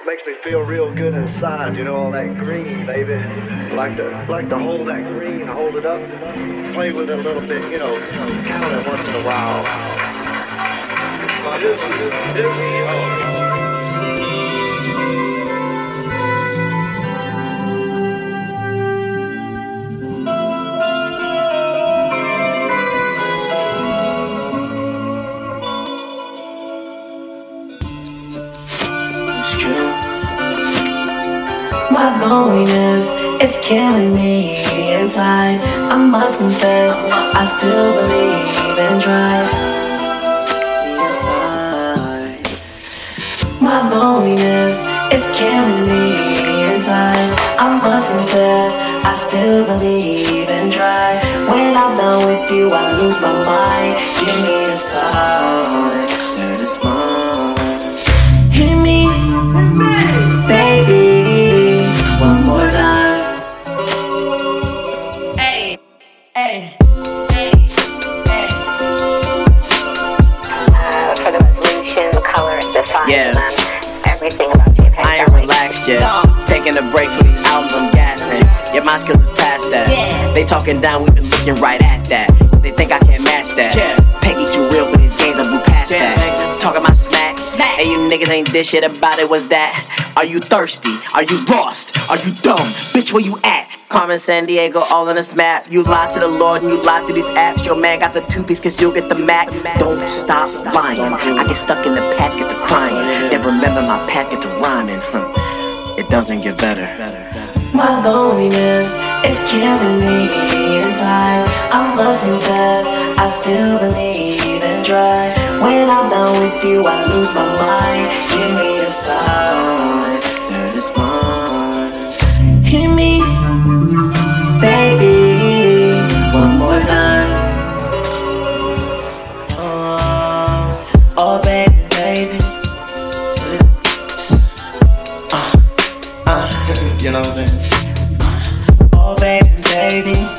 makes me feel real good inside, you know, all that green, baby. Like to hold that green, hold it up, play with it a little bit, you know, count it once in a while. My loneliness is killing me inside. I must confess, I still believe and try. Inside. My loneliness is killing me inside. I must confess, I still believe and try. When I'm done with you, I lose my mind. Give me a sign that it's mine. Hit me, baby, one more time. Hey, hey, hey, hey. For the resolution, the color, the size, Yeah. and everything about JPEG. I ain't relaxed yet. Taking a break from these albums, I'm gassing. Yeah, my skills is past that. They talking down, we been looking right at that. They think I can't match that. Peggy too real for these games, I blew past that. Talking my smack. Hey, you niggas ain't this shit about it, was that? Are you thirsty? Are you lost? Are you dumb? Bitch, where you at? Carmen Sandiego all on this map. You lie to the Lord and you lie through these apps. Your man got the two-piece cause you'll get the Mac. Don't stop lying. I get stuck in the past, get to crying. Then remember my path, get to rhyming. It doesn't get better. My loneliness is killing me inside. I must confess, I still believe and try. When I'm done with you, I lose my mind. Give me a sign that it's mine. Hit me, baby, one more time. Oh, baby, baby. You know what I'm saying? Oh, baby, baby.